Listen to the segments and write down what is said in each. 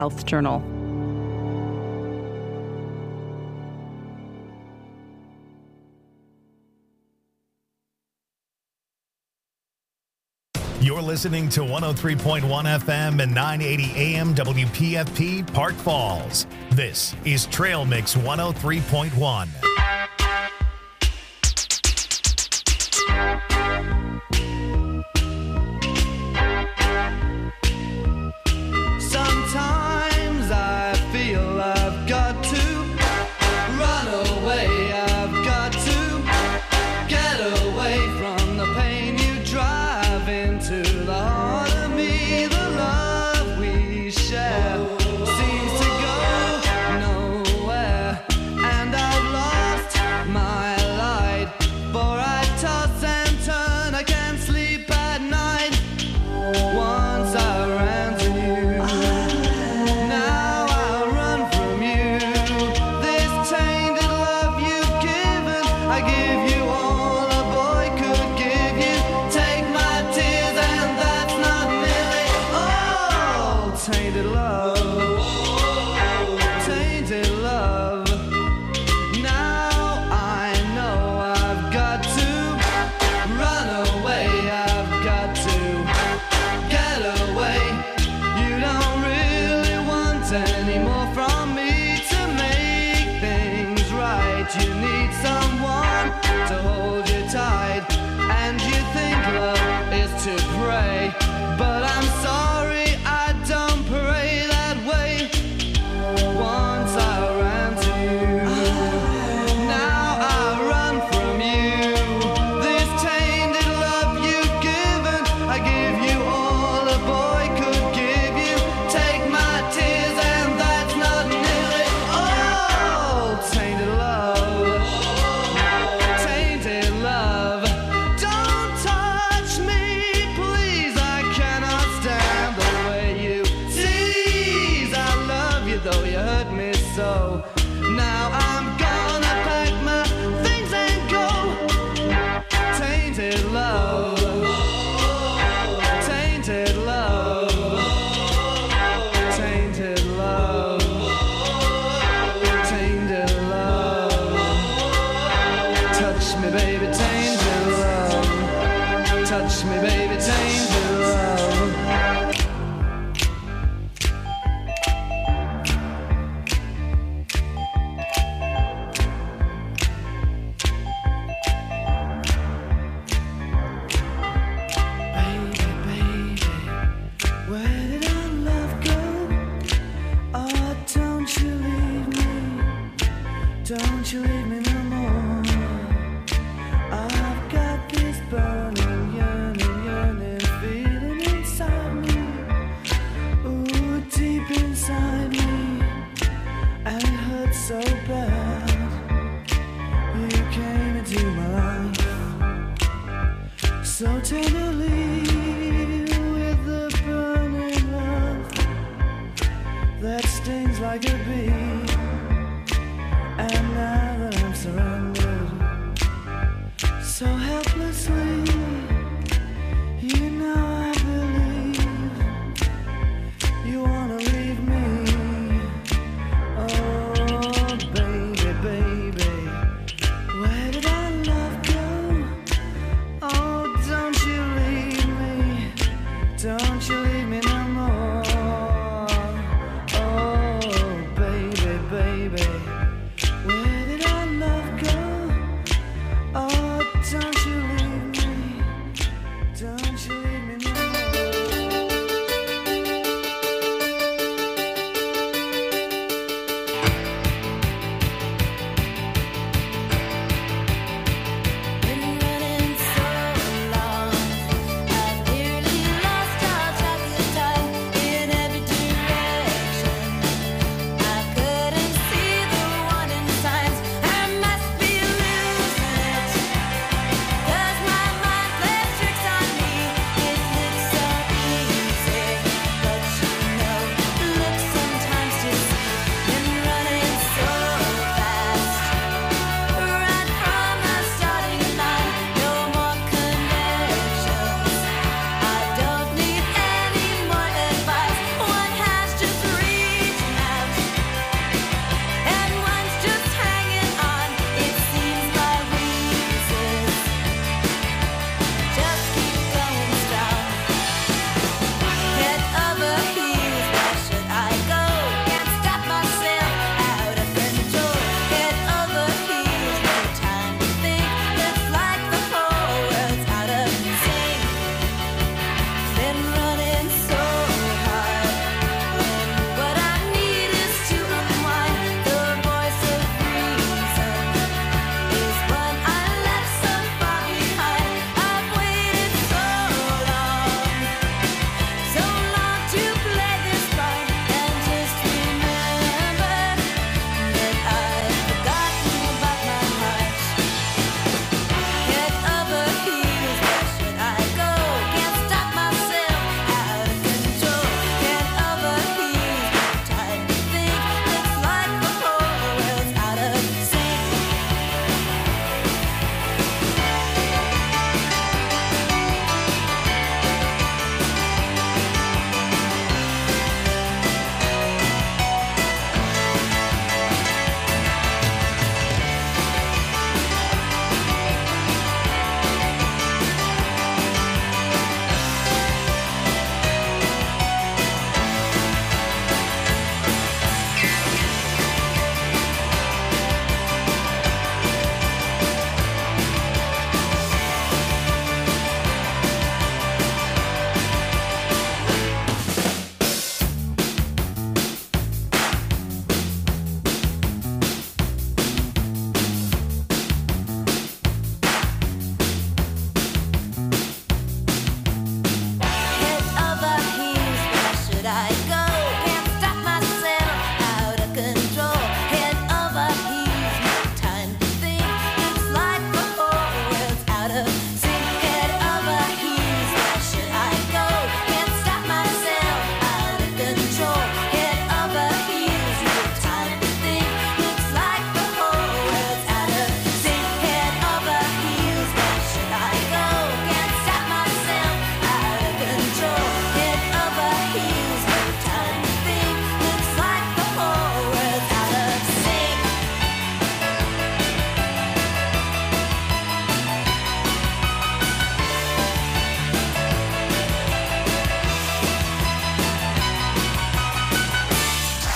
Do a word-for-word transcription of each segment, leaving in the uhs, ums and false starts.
Health Journal. You're listening to one oh three point one F M and nine eighty A M W P F P Park Falls. This is Trail Mix one oh three point one. Sometimes I feel I've got to run away. I've got to get away from the pain you drive into the heart of me. The love we share seems to go nowhere, and I've lost my light, for I toss and turn. I can't sleep at night. Once I ran to you, now I run from you. This tainted love you've given, I give you all a boy could give you. Take my tears and that's not nearly all. Tainted love, tainted love. Now I know I've got to run away. I've got to get away. You don't really want any more from me to make things right. You need someone to hold you tight, and you think love is to pray, but I'm sorry, I don't pray that way. Once I ran to you, now I run from you. This tainted love you've given, I give you all a boy could give you. Take my tears and that's not nearly all. Tainted love, tainted love. Don't touch me, please. I cannot stand the way you tease. I love you though you hurt me so. Now I'm gonna pack my things and go. Tainted love, tainted love, tainted love, tainted love. Touch me, baby, tainted love. Touch me, baby, tainted love. Baby, baby, where did our love go? Oh, don't you leave me, don't you leave me no more. I've got this burning, yearning, yearning feeling inside me. Ooh, deep inside me, and it hurts so bad. You came into my life so tenderly, with the burning love that stings like a bee. And now that I'm surrounded so helplessly, you know I believe you wanna leave me. Oh, baby, baby, where did our love go? Oh, don't you leave me, don't you leave me no more. Oh, baby, baby, where did our love go? Oh, don't you leave me.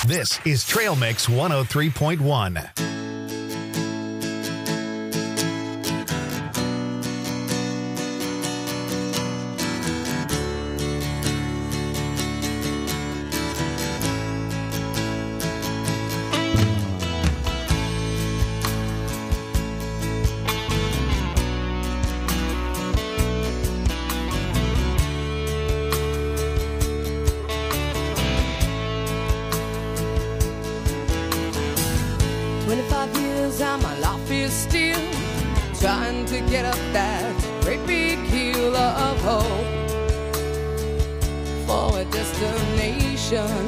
This is Trail Mix one oh three point one. twenty-five years and my life is still trying to get up that great big hill of hope for a destination.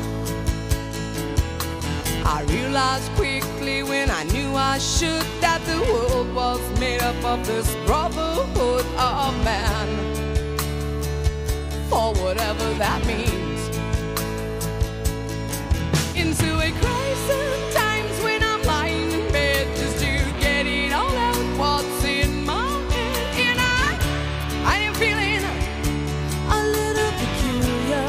I realized quickly when I knew I should that the world was made up of this brotherhood of man, for whatever that means. Into a crisis times when I'm lying in bed just to get it all out what's in my head. And I, I am feeling a little peculiar.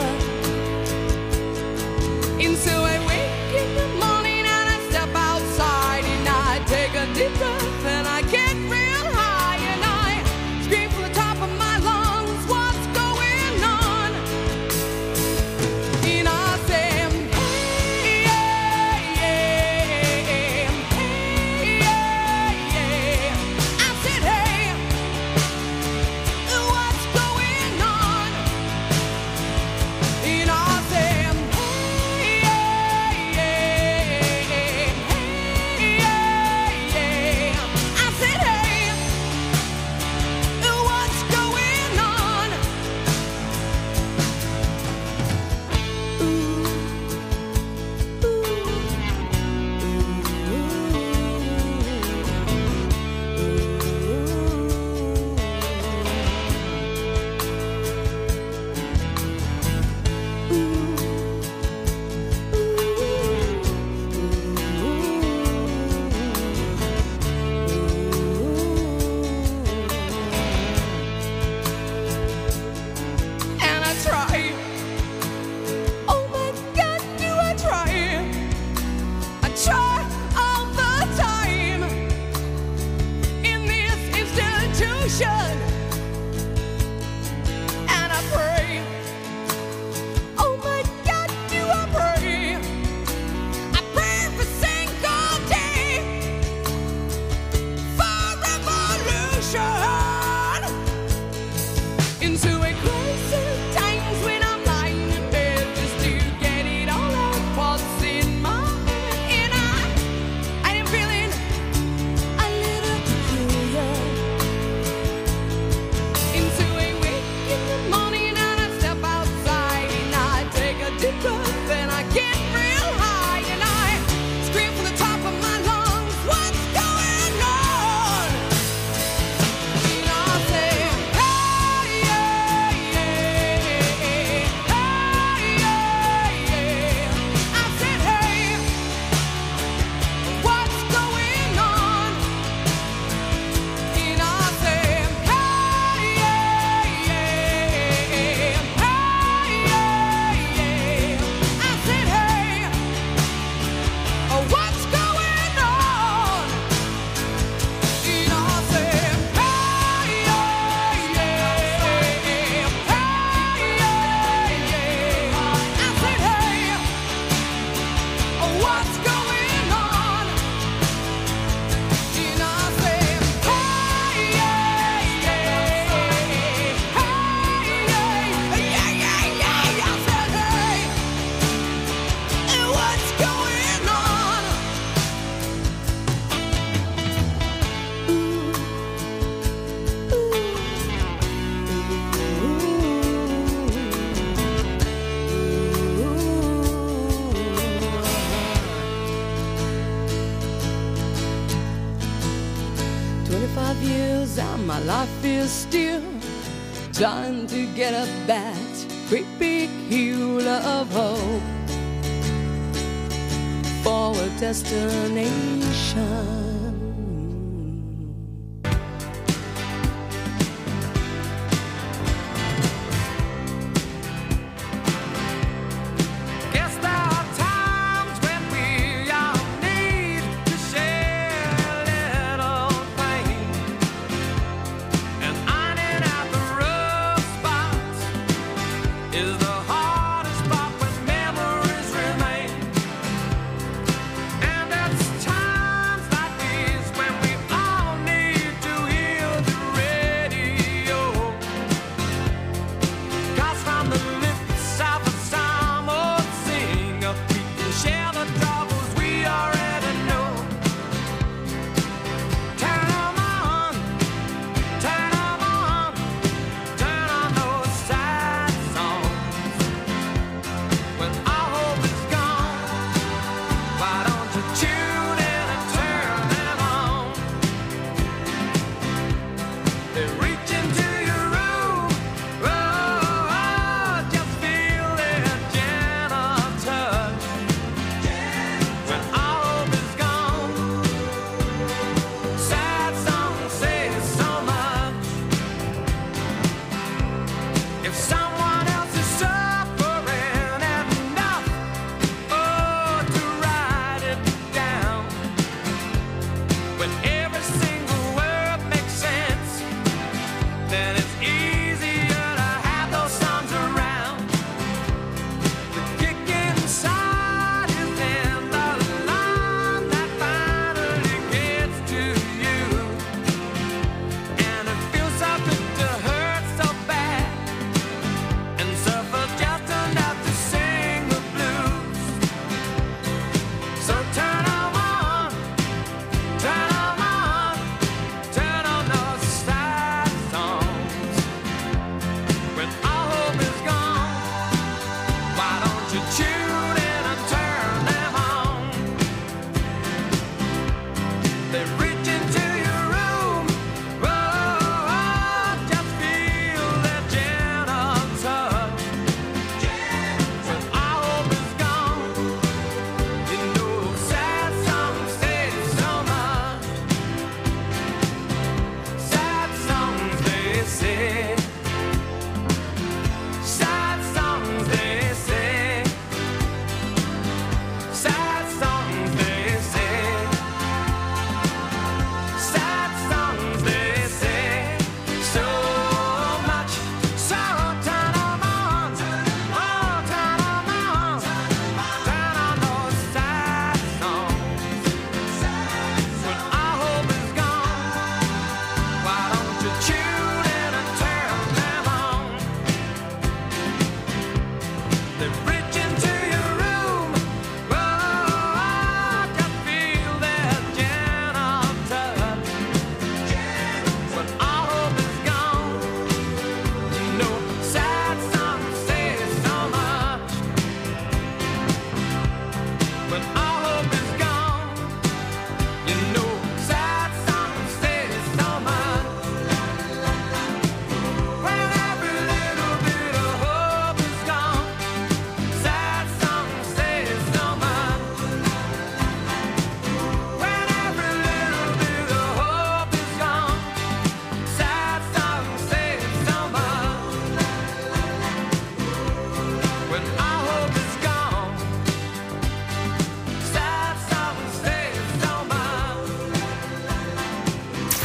And so I wake in the morning and I step outside and I take a deep breath and I get real high and I scream from the top of my lungs, what's going on? And I say, and I pray, oh my God, do I pray, I pray every single day for revolution. Into a crisis times when I'm lying in bed just to get it all out what's in my head. And I, I am feeling a little peculiar. Into a wake in the morning and I step outside and I take a deep breath and I get real high and I scream from the top of my lungs, what's going on? And I say, hey, yeah, yeah, hey, yeah, yeah. I said, hey, what's going on? And I say, hey, yeah, yeah, hey, yeah, yeah. I said, hey, oh, what's going on? And I say, hey, yeah, yeah, hey, yeah, yeah. I said, hey, oh, what's going on? And I say, hey, yeah, yeah, hey, yeah, yeah, yeah. I said, hey, and what's going on? Twenty-five years and my life is still trying to get up that great big hill of hope for a destination. Guess there are times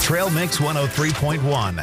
Trail Mix one oh three point one.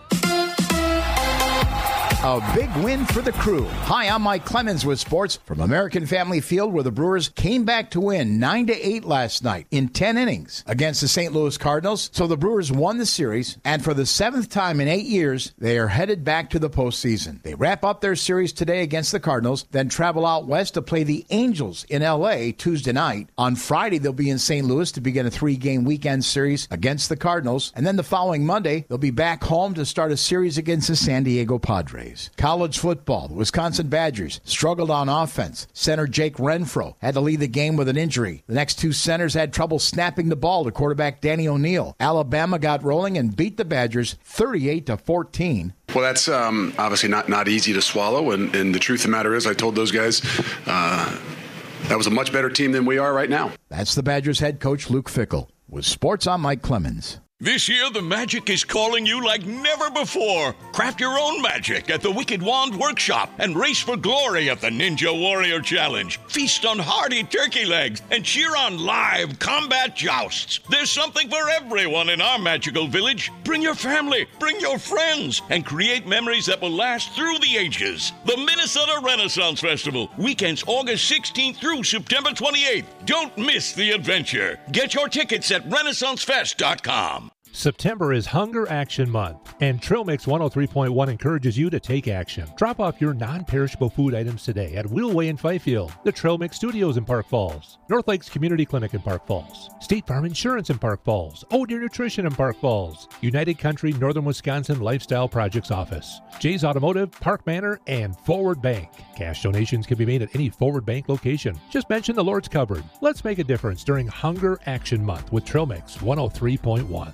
A big win for the Crew. Hi, I'm Mike Clemens with sports from American Family Field, where the Brewers came back to win nine to eight last night in ten innings against the Saint Louis Cardinals. So the Brewers won the series, and for the seventh time in eight years, they are headed back to the postseason. They wrap up their series today against the Cardinals, then travel out west to play the Angels in L A Tuesday night. On Friday, they'll be in Saint Louis to begin a three-game weekend series against the Cardinals, and then the following Monday, they'll be back home to start a series against the San Diego Padres. College football, the Wisconsin Badgers struggled on offense. Center Jake Renfro had to lead the game with an injury. The next two centers had trouble snapping the ball to quarterback Danny O'Neal. Alabama got rolling and beat the Badgers thirty-eight to fourteen. Well, that's um, obviously not, not easy to swallow, and, and the truth of the matter is I told those guys uh, that was a much better team than we are right now. That's the Badgers head coach Luke Fickell. With sports, I'm Mike Clemens. This year, the magic is calling you like never before. Craft your own magic at the Wicked Wand Workshop and race for glory at the Ninja Warrior Challenge. Feast on hearty turkey legs and cheer on live combat jousts. There's something for everyone in our magical village. Bring your family, bring your friends, and create memories that will last through the ages. The Minnesota Renaissance Festival, weekends August sixteenth through September twenty-eighth. Don't miss the adventure. Get your tickets at renaissance fest dot com. September is Hunger Action Month, and Trail Mix one oh three point one encourages you to take action. Drop off your non-perishable food items today at Wheelway in Fifield, the Trail Mix Studios in Park Falls, North Lakes Community Clinic in Park Falls, State Farm Insurance in Park Falls, Oh Deer Nutrition in Park Falls, United Country Northern Wisconsin Lifestyle Projects Office, Jay's Automotive, Park Manor, and Forward Bank. Cash donations can be made at any Forward Bank location. Just mention the Lord's Cupboard. Let's make a difference during Hunger Action Month with Trail Mix one oh three point one.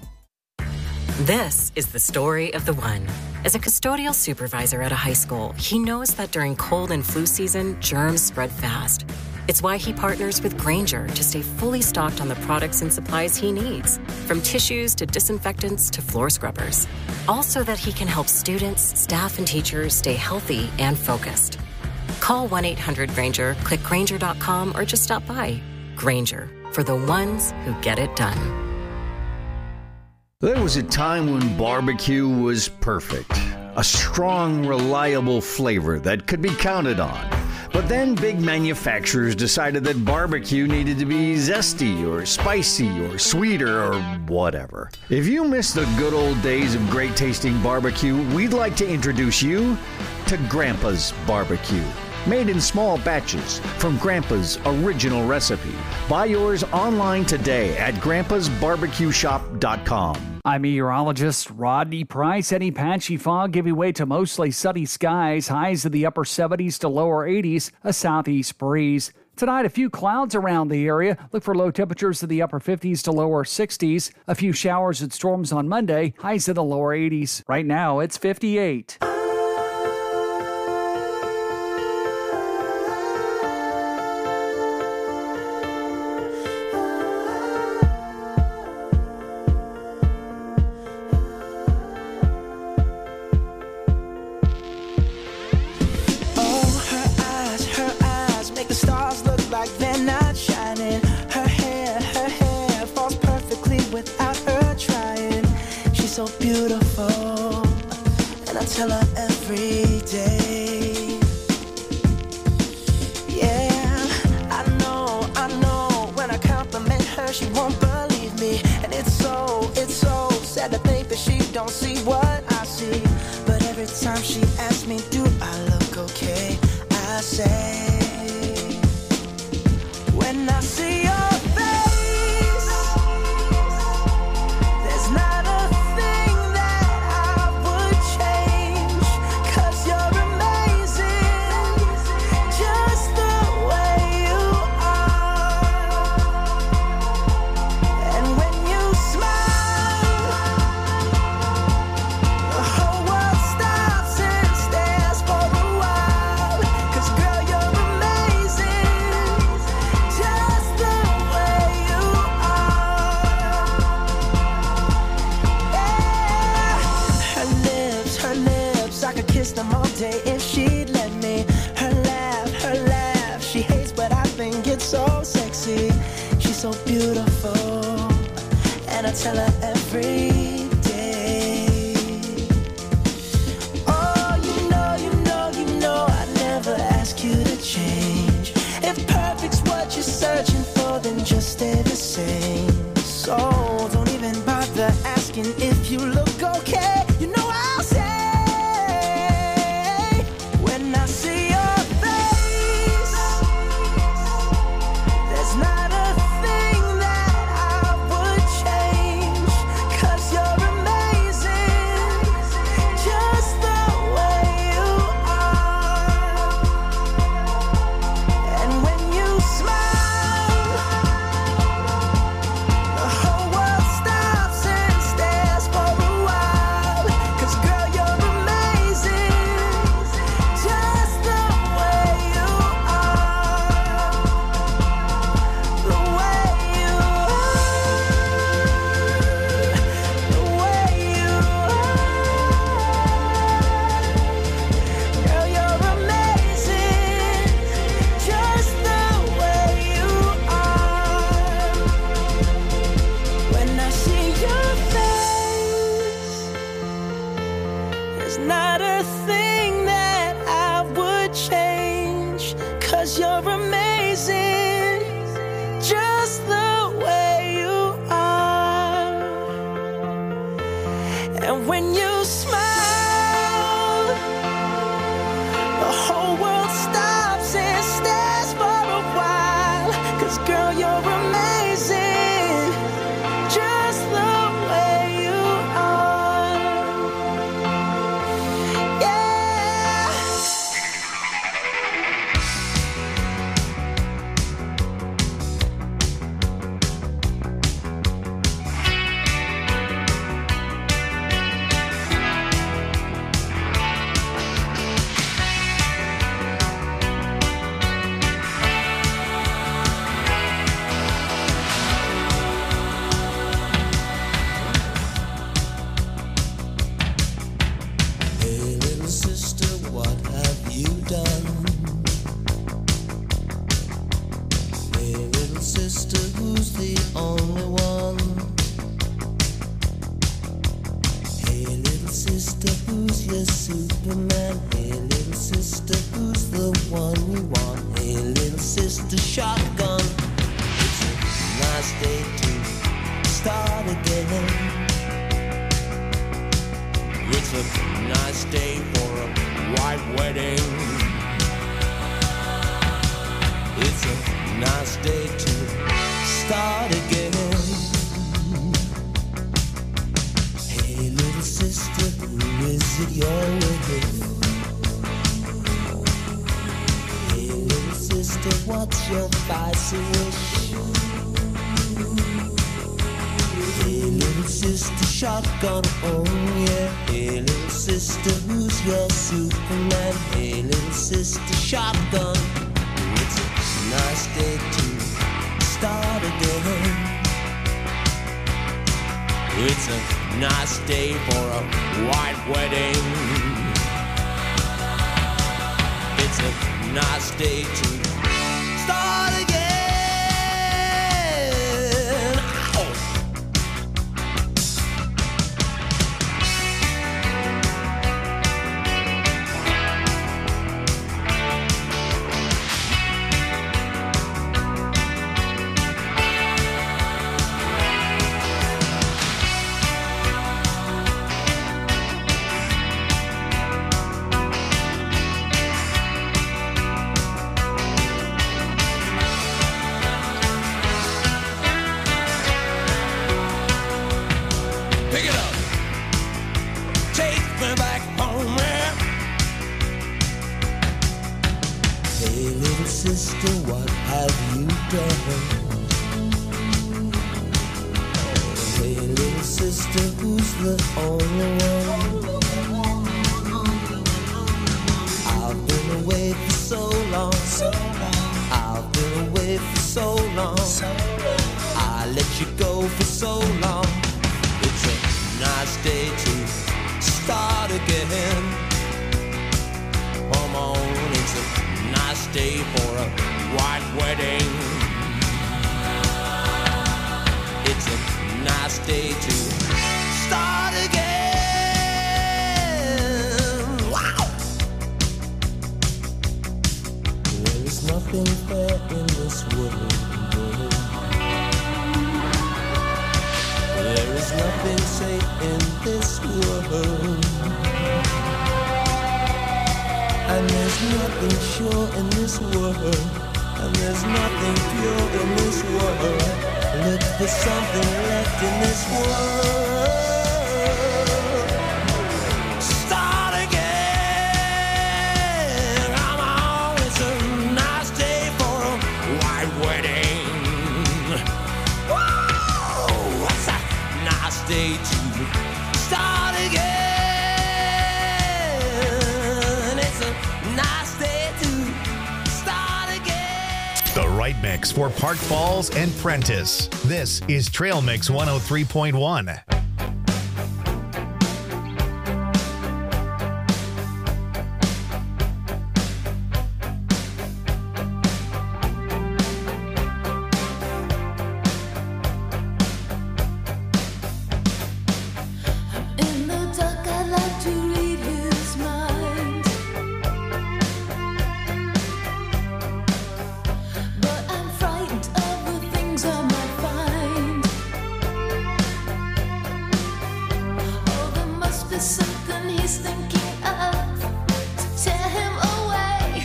This is the story of the one. As a custodial supervisor at a high school, he knows that during cold and flu season, germs spread fast. It's why he partners with Grainger to stay fully stocked on the products and supplies he needs, from tissues to disinfectants to floor scrubbers. All so that he can help students, staff, and teachers stay healthy and focused. Call one eight hundred Grainger, click Grainger dot com, or just stop by. Grainger, for the ones who get it done. There was a time when barbecue was perfect. A strong, reliable flavor that could be counted on. But then big manufacturers decided that barbecue needed to be zesty or spicy or sweeter or whatever. If you miss the good old days of great tasting barbecue, we'd like to introduce you to Grandpa's Barbecue. Made in small batches from Grandpa's original recipe. Buy yours online today at grandpas barbecue shop dot com. I'm meteorologist Rodney Price. Any patchy fog giving way to mostly sunny skies, highs in the upper seventies to lower eighties, a southeast breeze. Tonight, a few clouds around the area. Look for low temperatures in the upper fifties to lower sixties. A few showers and storms on Monday, highs in the lower eighties. Right now, it's fifty-eight. Tell her every day. Yeah, I know, I know. When I compliment her, she won't believe me. And it's so, it's so sad to think that she don't see what I see. But every time she asks me, do I look okay? I say, when I see your face, there's not a thing that I would change. 'Cause you're amazing, just the way you are. And when you smile, the whole world stops and stares for a while. 'Cause girl, you're amazing, just the way you are. Yeah. Her lips, her lips, I could kiss them all day if she'd let me. Her laugh, her laugh, she hates but I think it's so sexy. She's so beautiful, and I tell her every searching for, then just stay the same. So don't even bother asking if you look okay. You know I'll say when I see your face, there's not a thing that I would change, 'cause you're amazing, just the way you are. And when you smile, the whole world stops and stares for a while. 'Cause girl, you're amazing, just the way you are. The way you are. The way you are. Girl, you're amazing, just the way you are. When I see your face, there's not a thing that I would change, 'cause you're amazing, just the way you are. And when you smile, the whole world stops and stares for a while. 'Cause girl, you're amazing, just the way you are. Yeah. Hey little sister, what have you done? Hey little sister, who's the only one? Hey little sister, who's your Superman? Hey little sister, who's the one you want? Hey little sister, shotgun. It's a nice day to start again. It's a nice day for a white wedding. It's a nice day to start again. Hey little sister, who is it you're with? Hey little sister, what's your spicy wish? Hey little sister, shotgun, oh yeah. Hey little sister, who's your Superman? Hey little sister, shotgun. It's a nice day to start again. It's a nice day for a white wedding. It's a nice day to start again. Ow! Pick it up. Take me back home, man. Hey, little sister, what have you done? Hey, little sister, who's the only one? I've been away for so long. I've been away for so long. I let you go for so long. It's a nice day to start again. Come on, it's a nice day for a white wedding. It's a nice day to start again. Wow! There is nothing fair in this world. pure in this world, and there's nothing pure in this world. Look for something left in this world. Start again. Come on, it's a nice day for a white wedding. Whoa, what's a nice day to start again? It's a nice day to start again. The right mix for Park Falls and Prentice. This is Trail Mix one oh three point one. In the dark, I like to read his mind, but I'm frightened of the things I might find. Oh, there must be something he's thinking of to tear him away.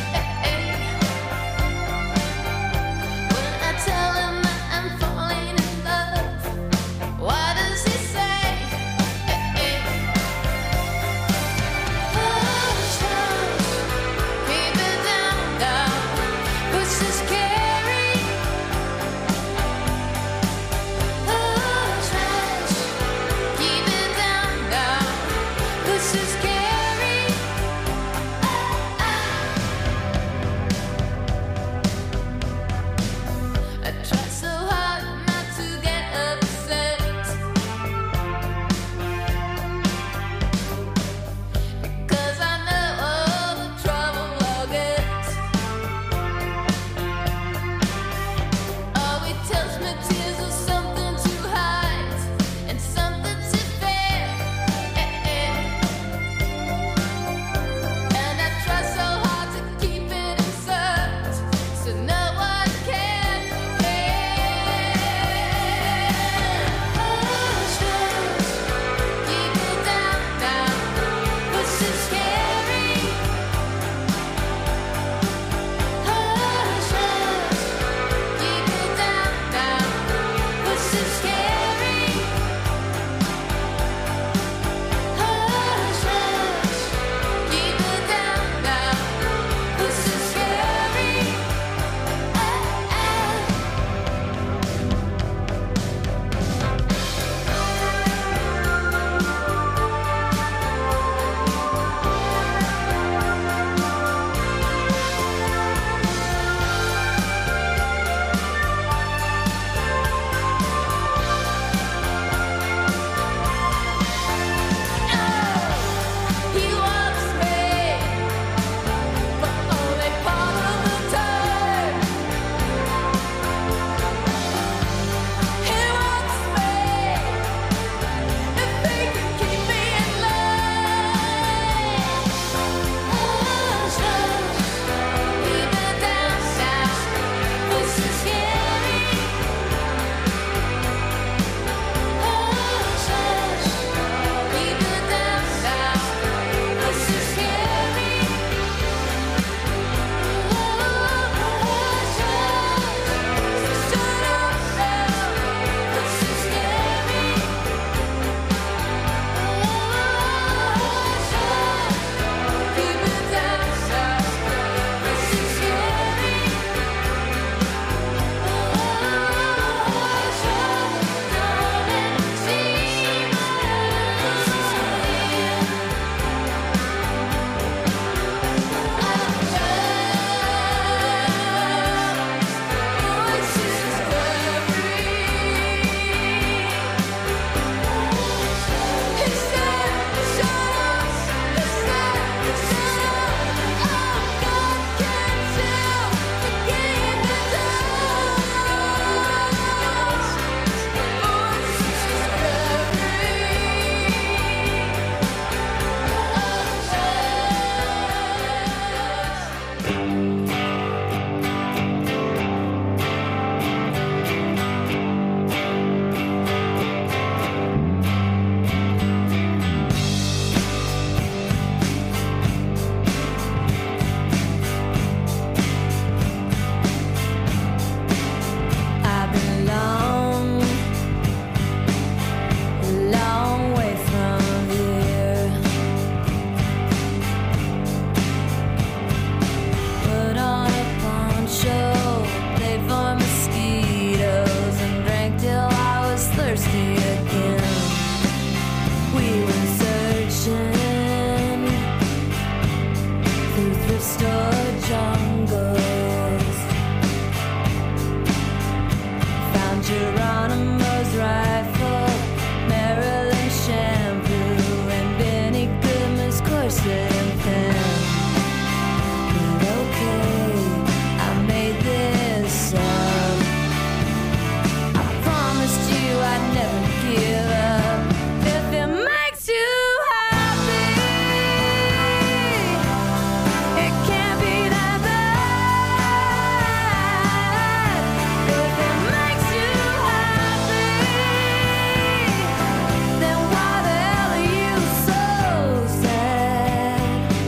When I tell him that I'm falling in love, what does he say? Hush, hush, keep it down, down. Push is scary. Hush, hush, keep it down, down. Push is scary. I try so hard not to get upset, because I know all the trouble I'll get. Oh, he tells me tears are something to hide and something to fear, and I try so hard to keep it inside so no one can hear. Hush, hush, keep it down, down. Push is scary. Hush, hush, keep it down, down. Push is scary. Hush, hush, keep it down, down. Push is scary. He wants me for only part of the time. He wants me if he can keep me in line. Hush, hush, keep it down, down. This is scary. Hush, hush, keep it down, down. This is scary. Hush, hush, shut up now. This is scary. Hush, hush, keep it down, down. This is scary. Hush, hush, keep it down, down. This is scary. Geronimo's rifle, Maryland shampoo, and Benny Goodman's corset and pen. But okay, I made this up. I promised you I'd never give up. If it makes you happy, it can't be that bad. If it makes you happy, then why the hell are you so sad?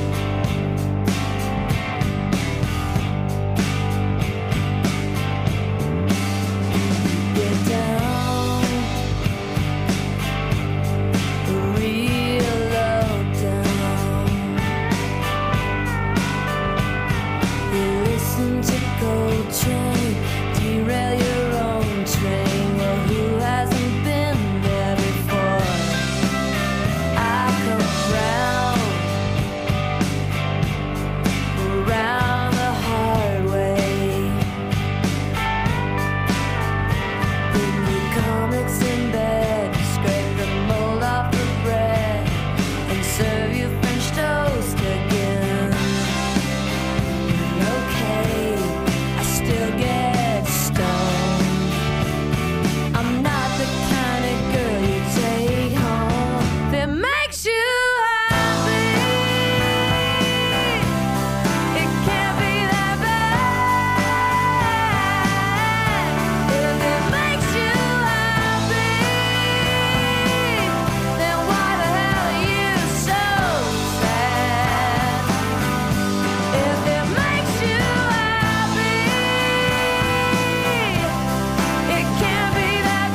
Get down, real low down. You listen to Coltrane, derail your own train. Well, who hasn't been there before? I come round, around the hard way. Bring me comics in bed, scrape the mold off the bread, and serve you French toast again. Okay, I still get stoned. I'm not the kind of girl you take home. If it makes you happy, it can't be that bad. If it makes you happy, then why the hell are you so sad? If it makes you happy, it can't be that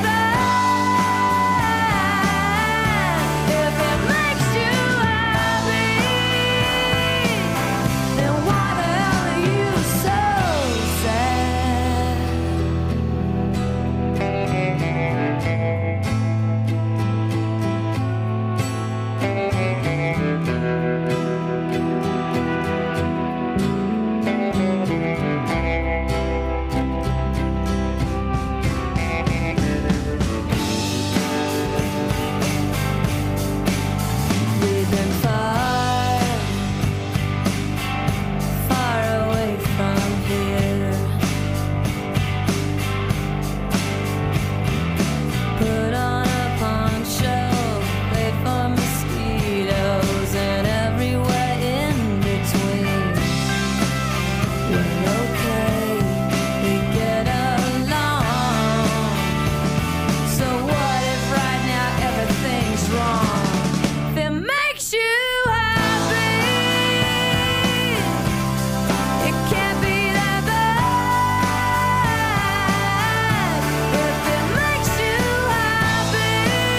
bad. If it makes you happy, then why the hell are you so sad? We've been far, far away from here. Put on a poncho, wait for mosquitoes, and everywhere in between. Well, okay, we get along. So what if right now everything's wrong? If it makes you happy, it can't be that bad. If it makes you happy,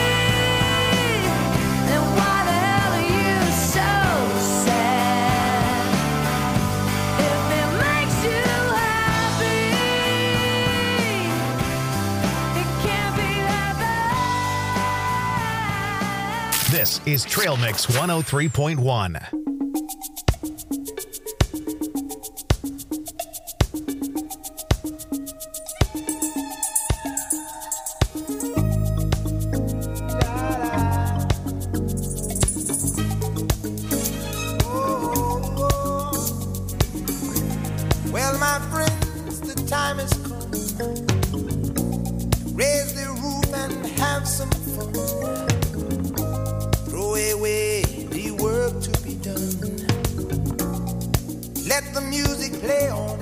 then why the hell are you so sad? If it makes you happy, it can't be that bad. This is Trail Mix one oh three point one. Well, my friends, the time has come. Raise the roof and have some fun. Throw away the work to be done. Let the music play on.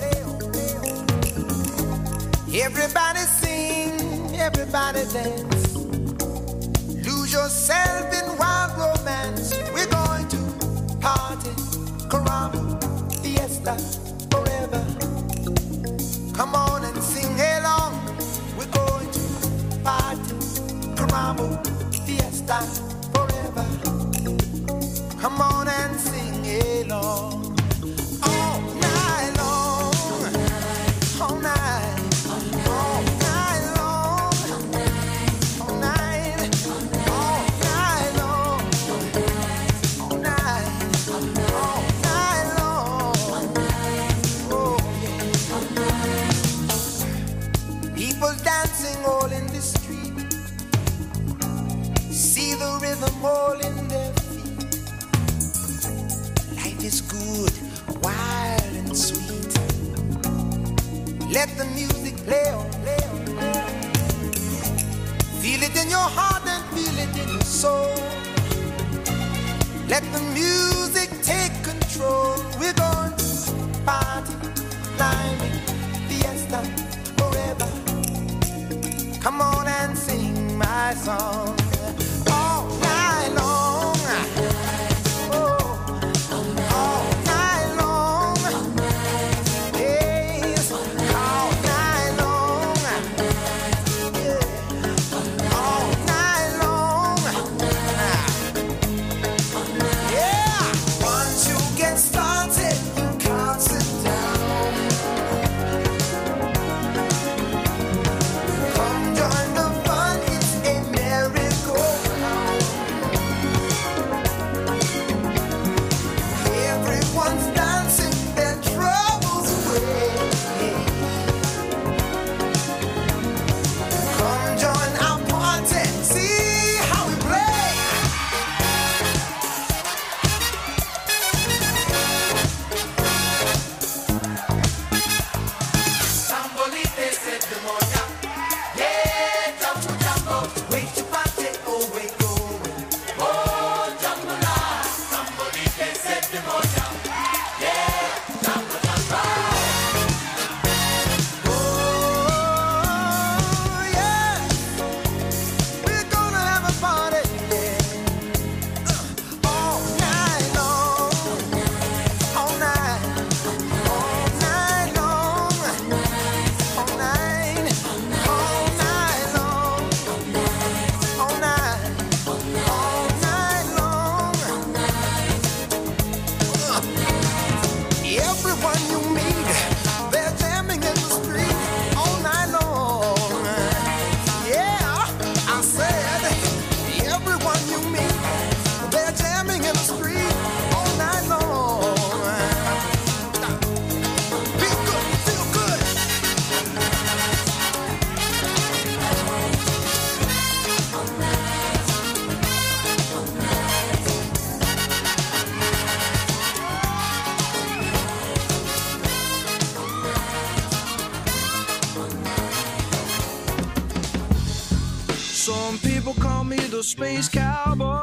Everybody sing, everybody dance. Lose yourself in wild romance. We're going to party, caramba, fiesta, forever. Come on and sing along. We're going to party, caramba, fiesta, forever. Come on and sing along. All night long, all night, all night long, all night, all night long, all night, all night long. Oh yeah. People dancing all in the street. See the rhythm all in their feet. Life is good, wild and sweet. Let the music play on, play on, play on. Feel it in your heart and feel it in your soul. Let the music take control. We're going to party, climbing, fiesta, forever. Come on and sing my song all night long. Oh, all night long. Yes, all night long. Yeah, all night long. Yeah, once you get started, you can't sit down. Come join the fun, it's a merry-go-round. Everyone's dancing their troubles away. Come join our party, see how we play. Sambolite se demonia. Yeah, jumbo jumbo. Wait to party, oh wait going. Oh, jumbo la. Sambolite se demonia. Yeah, jumbo jumbo. Oh, yeah. We're gonna have a party, yeah. Uh, all night long. All night. All night long. All night. All night long. All night. All night long. Uh, Everyone you meet, they're jamming in the street all night long. Yeah, I said, everyone you meet, they're jamming in the street all night long. Feel good, feel good. Some people call me the space cowboy.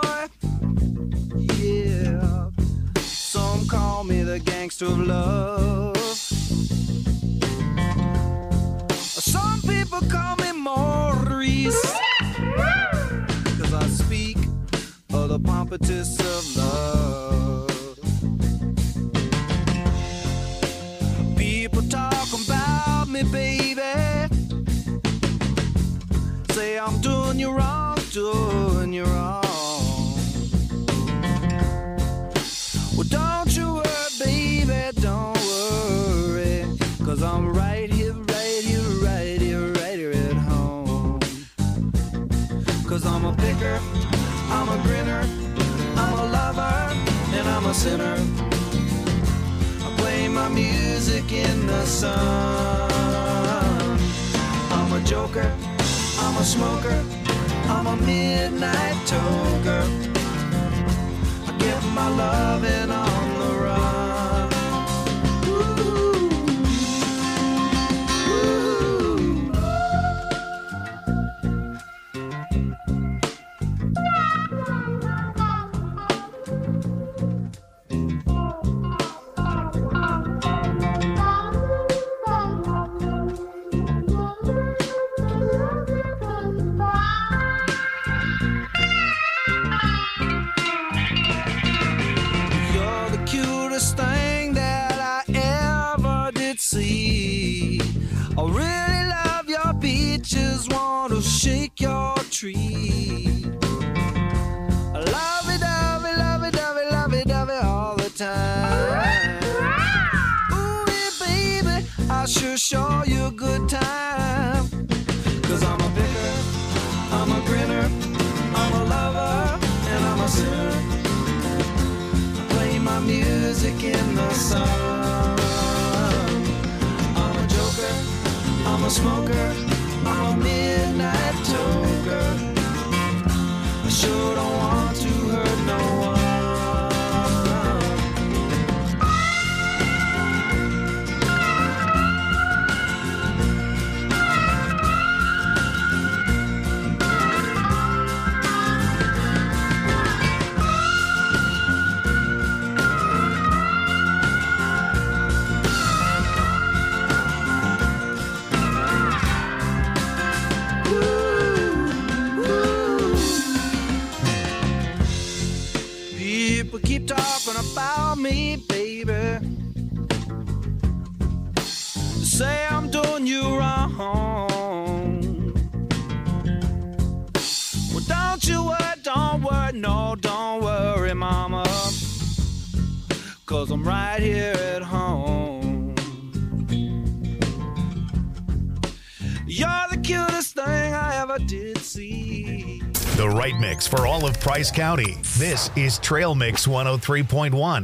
Yeah. Some call me the gangster of love. Some people call me Maurice. Cause I speak of the pompatus of love. People talk about me, baby. Say I'm doing you wrong, doing you wrong. Well, don't you worry, baby, don't worry. Cause I'm right here, right here, right here, right here at home. Cause I'm a picker, I'm a grinner, I'm a lover, and I'm a sinner. I play my music in the sun. I'm a joker, I'm a smoker, I'm a midnight toker. I get my loving on the run. Ooh. Ooh. You're the cutest thing that I ever did see. I really love your beaches, want to shake your tree. Lovey dovey, lovey dovey, lovey dovey all the time. Ooh, yeah, baby, I sure show you a good time. Cause I'm a picker, I'm a grinner, I'm a lover, and I'm a sinner. I play my music in the sun. I'm a joker, I'm a smoker, I'm a midnight toker. I sure don't want to hurt no one. People keep talking about me, baby. Say I'm doing you wrong. Well, don't you worry, don't worry, no, don't worry, mama. Cause I'm right here at home. You're the cutest thing I ever did see. The right mix for all of Price County. This is Trail Mix one oh three point one.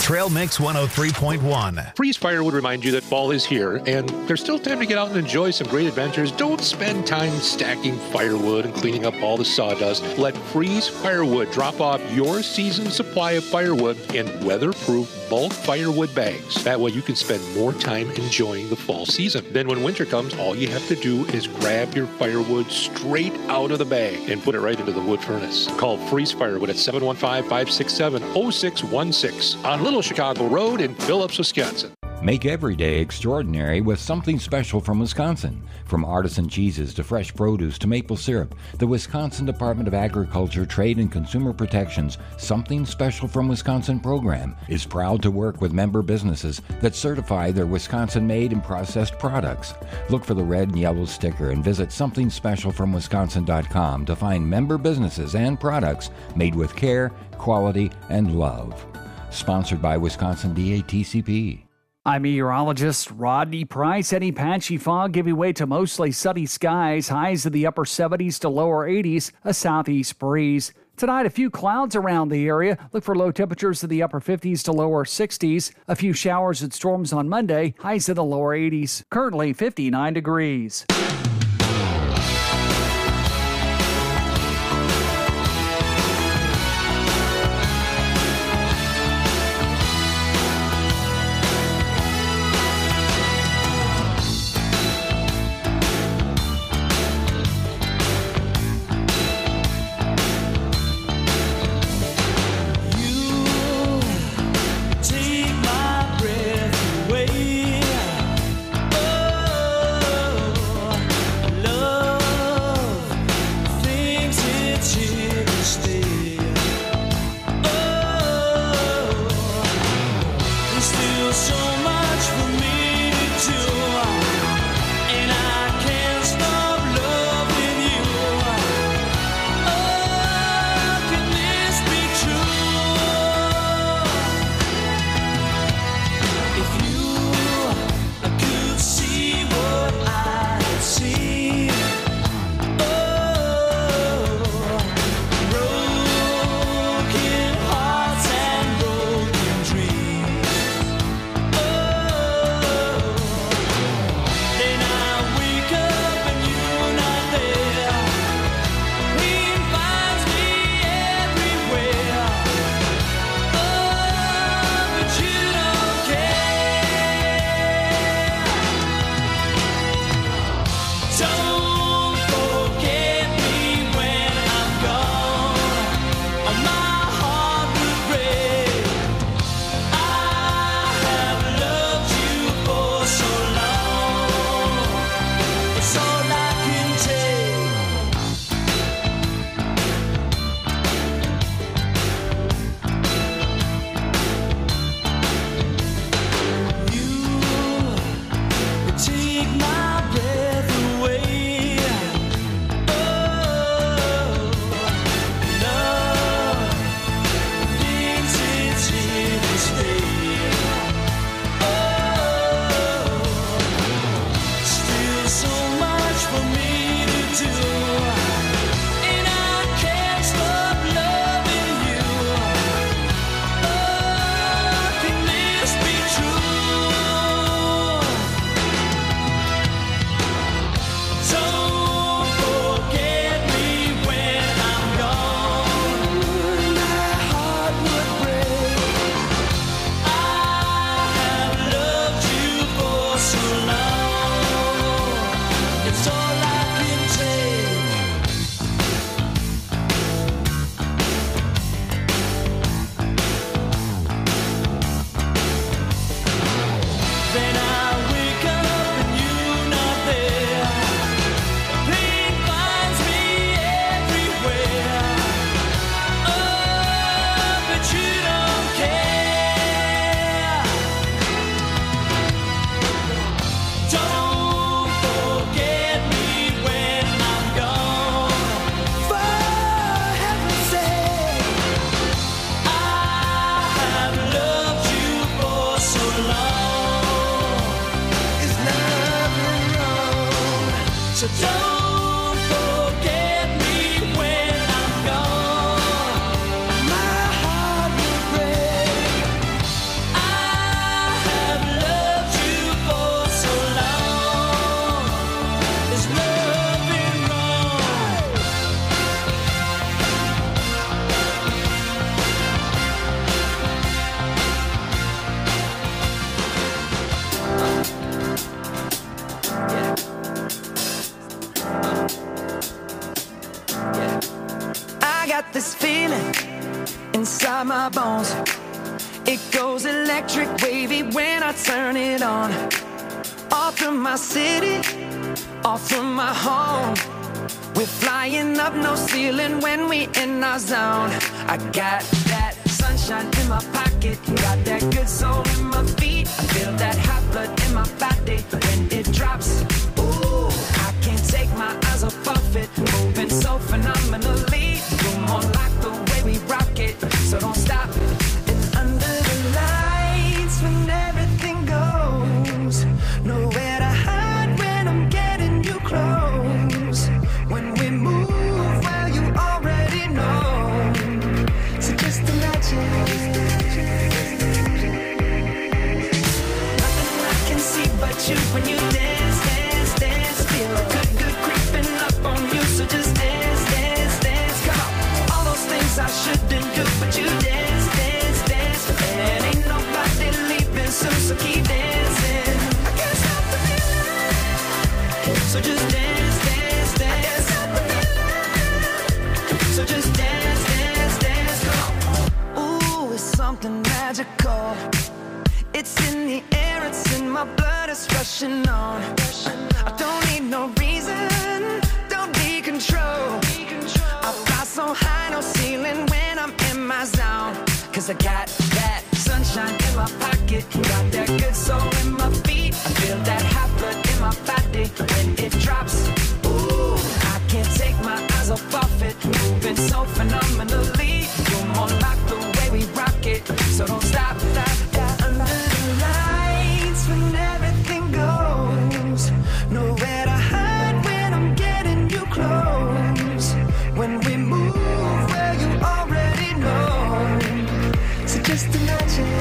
Trail Mix one oh three point one. Freeze Fire would remind you that fall is here, and there's still time to get out and enjoy some great adventures. Don't spend time stacking firewood and cleaning up all the sawdust. Let Freeze Firewood drop off your season's supply of firewood in weatherproof bulk firewood bags. That way you can spend more time enjoying the fall season. Then when winter comes, all you have to do is grab your firewood straight out of the bag and put it right into the wood furnace. Call Freeze Firewood at seven one five, five six seven, zero six one six on Little Chicago Road in Phillips, Wisconsin. Make every day extraordinary with something special from Wisconsin. From artisan cheeses to fresh produce to maple syrup, the Wisconsin Department of Agriculture, Trade and Consumer Protection's Something Special from Wisconsin program is proud to work with member businesses that certify their Wisconsin-made and processed products. Look for the red and yellow sticker and visit something special from wisconsin dot com to find member businesses and products made with care, quality, and love. Sponsored by Wisconsin D A T C P. I'm meteorologist Rodney Price. Any patchy fog giving way to mostly sunny skies, highs in the upper seventies to lower eighties, a southeast breeze. Tonight, a few clouds around the area. Look for low temperatures in the upper fifties to lower sixties. A few showers and storms on Monday, highs in the lower eighties. Currently fifty-nine degrees. Take my breath away. Oh, inside my bones. It goes electric wavy when I turn it on. All through my city, all through my home. We're flying up no ceiling when we in our zone. I got that sunshine in my pocket, got that good soul in my feet. I feel that hot blood in my body when it drops. Ooh, I can't take my eyes off it, moving so phenomenally. You're more like the way we rock it, so don't stop. And under the lights when everything goes, nowhere to hide when I'm getting you close. When we move, well, you already know. So just imagine. Nothing I can see but you when you dance, dance, dance. Feel good, good creeping up on you. So just dance, dance, dance. Come on. All those things I shouldn't do, but you dance, dance, dance. And ain't nobody leaving soon, so keep dancing. I can't stop the feeling. So just dance, dance, dance. So just dance, dance, dance, come on. Ooh, it's something magical. It's in the air, it's in my blood, it's rushing on. I don't need no reason, don't need control. I fly so high, no ceiling when I'm in my zone. Cause I got that sunshine in my pocket, got that good soul in my feet. I feel that hot blood in my body when it drops. Ooh, I can't take my eyes off of it, moving so phenomenally. You're more like the way we rock it, so don't stop, stop, stop. Under the lights when everything goes, nowhere to hide when I'm getting you close. When we move, well, you already know. So just imagine.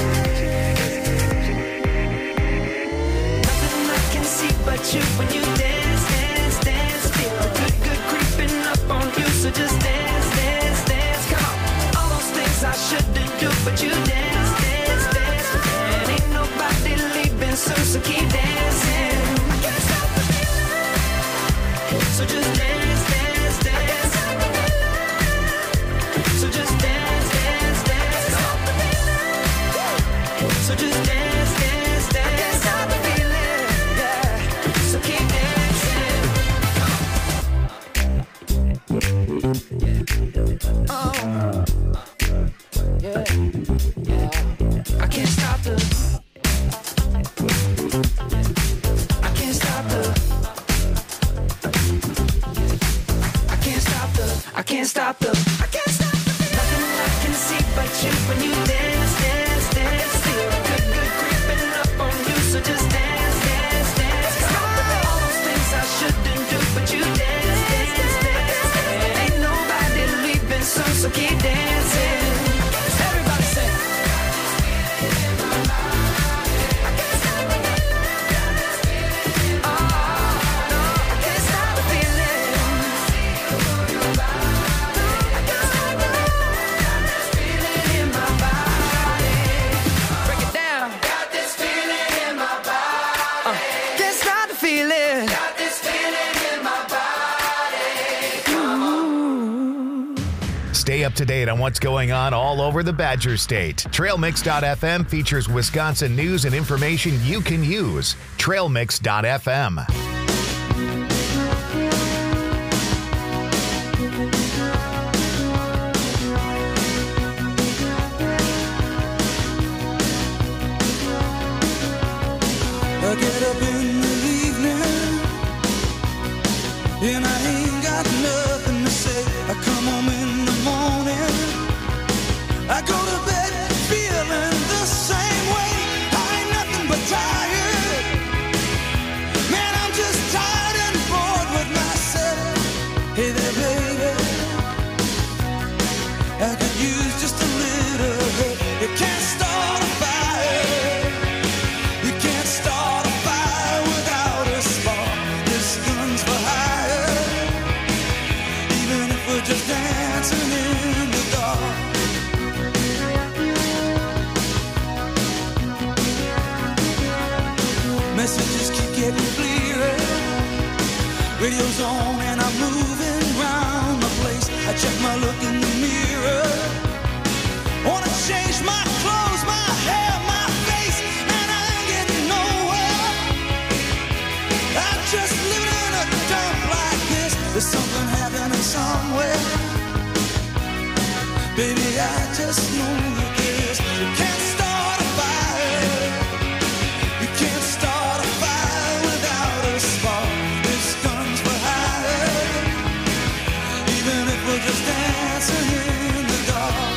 Nothing I can see but you when you dance, dance, dance. Feel good, good creeping up on you. So just dance, dance, dance. Come on. All those things I shouldn't do, but you dance, dance, dance. And ain't nobody leaving soon, so keep dancing. I can't stop the feeling. So just dance, dance, dance. So just dance, dance, dance. So just dance, dance, dance. I can't stop the feeling. Yeah. So keep dancing. Oh. Yeah. Yeah. I can't stop the. I can't stop the. I can't stop the. I can't stop the. I can't stop the. Nothing I can see but you when you dance, dance, dance. Feel good, good creeping up on you. So just dance, dance, dance. All those things I shouldn't do, but you dance, dance, dance. And ain't nobody leaving soon, so keep dancing. Everybody sing. Stay up to date on what's going on all over the Badger State. Trail Mix dot f m features Wisconsin news and information you can use. Trail Mix dot f m. I get up in the evening and I ain't got nothing to say. I come home in the morning, I go to bed feeling the same way. I ain't nothing but tired. Man, I'm just tired and bored with myself. Hey there, baby, I could use just a little help. You can't start a fire. You can't start a fire without a spark. This gun's for hire. Even if we're just dancing in the dark. Messages keep getting clearer. Radio's on and I'm moving around the place. I check my look in the mirror. changed my clothes, my hair, my face, and I ain't getting nowhere. I'm just living in a dump like this. There's something happening somewhere. Baby, I just know that this. You can't start a fire. You can't start a fire without a spark. This gun's for hire. Even if we're just dancing in the dark.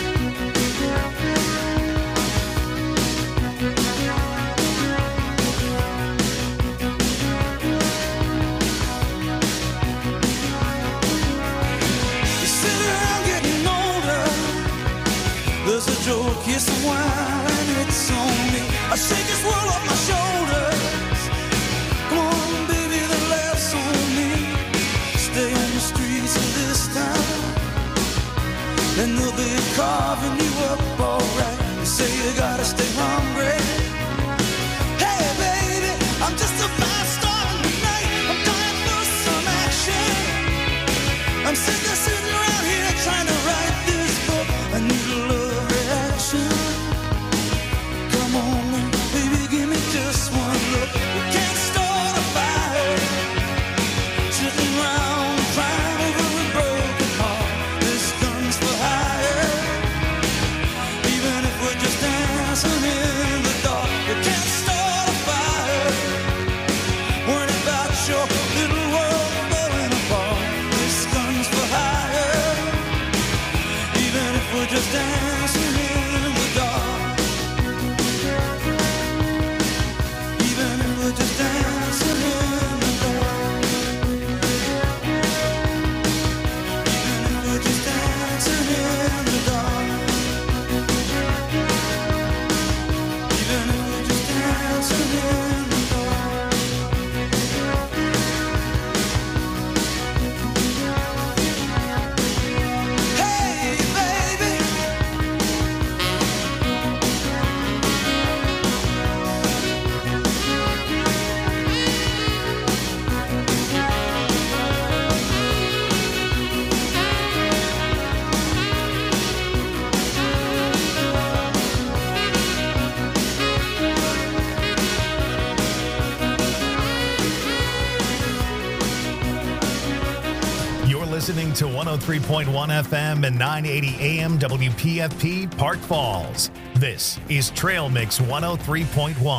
You sit around getting older. There's a joke, yes, a while, and it's on me. I shake this world off my shoulders. Come on, baby, the laugh's on me. Stay on the streets of this town, and they'll be carving you up alright. You say you gotta stay hungry. Hey, baby, I'm just a fast star tonight. I'm dying for some action. I'm sick of sitting around here trying to write this book. I need a love reaction. Come on, baby, give me just one look. We can't start a fire. Sitting around crying over a broken heart. This gun's for hire. Even if we're just dancing in the dark. We can't start a fire. Worrying about your little world falling apart. This gun's for hire. Even if we're just dancing in the dark. Even if we're just dancing in the dark. Even if we're just dancing in the dark. Even if we're just dancing in the dark. Hey, baby. You're listening to one oh three point one F M and nine eighty A M W P F P Park Falls. This is Trail Mix one oh three point one.